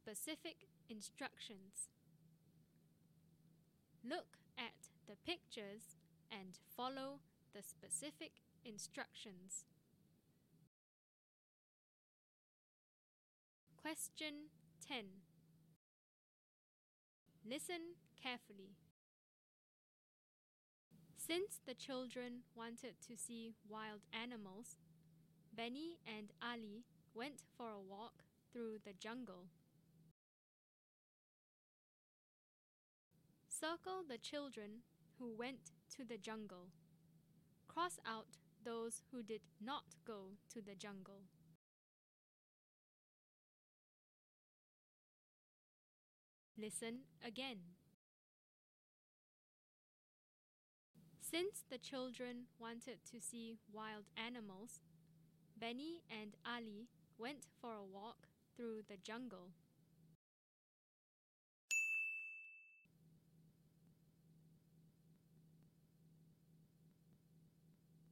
specific instructions. Look at the pictures and follow the specific instructions. Question 10. Listen carefully. Since the children wanted to see wild animals, Benny and Ali went for a walk through the jungle. Circle the children who went to the jungle. Cross out those who did not go to the jungle. Listen again. Since the children wanted to see wild animals, Benny and Ali went for a walk through the jungle.